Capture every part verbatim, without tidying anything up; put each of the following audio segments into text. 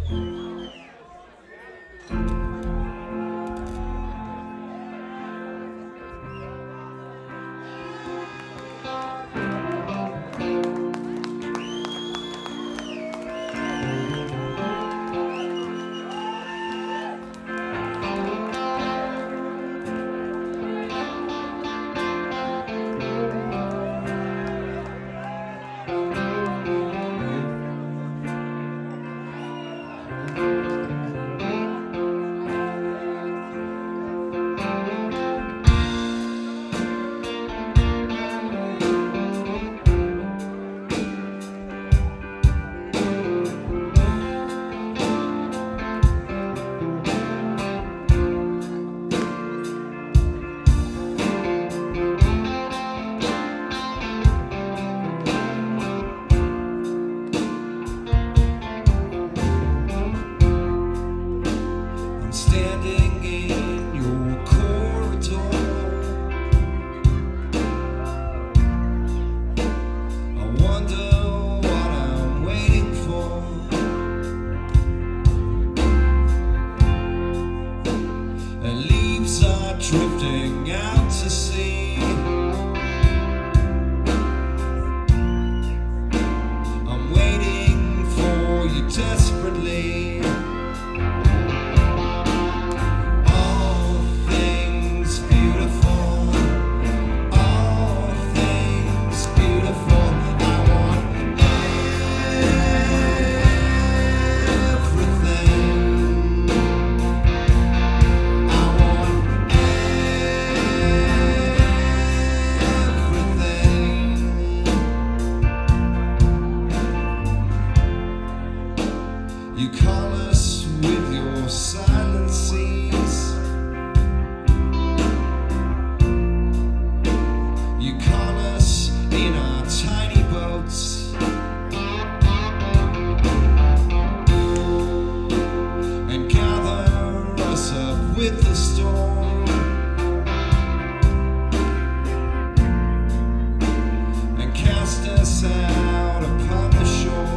Drifting out to sea, I'm waiting for you desperately. All things beautiful, all things beautiful. I want everything. I want you call us with your silent seas. You call us in our tiny boats, and gather us up with the storm, and cast us out upon the shore.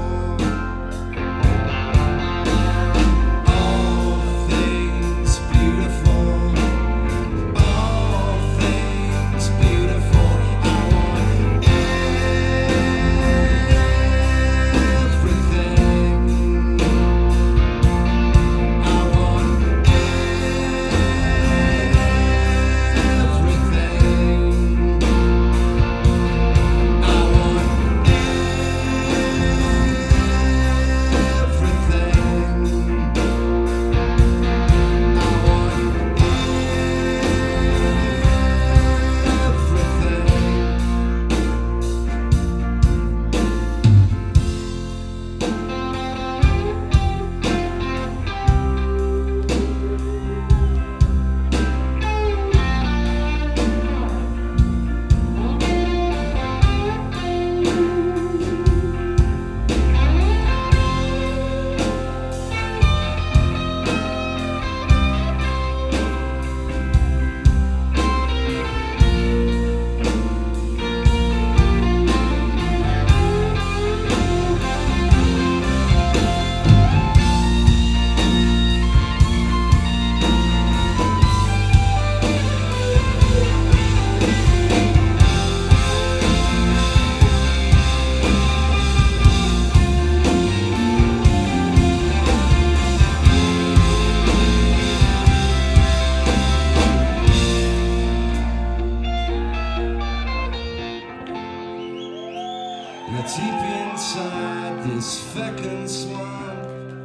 You're deep inside this feckin' swamp.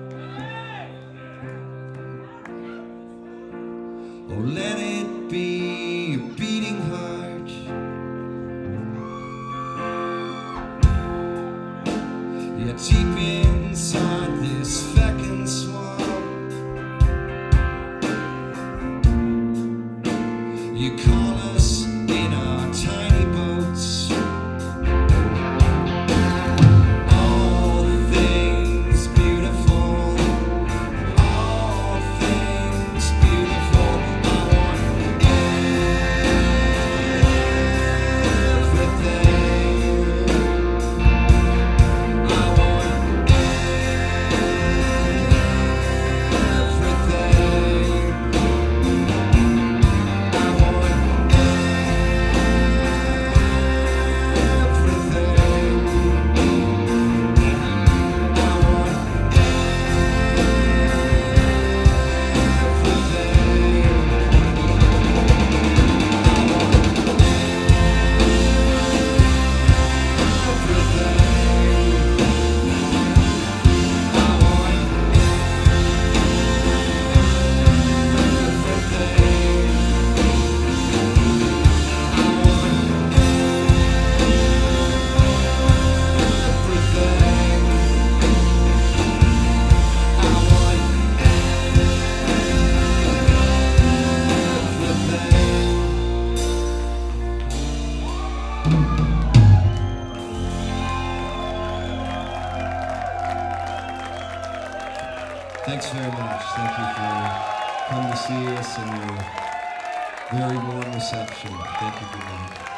Oh, let it be a beating heart. You're deep inside this feckin' swamp. You call us in our tiny boats. Thanks very much. Thank you for coming to see us and your very warm reception. Thank you for that.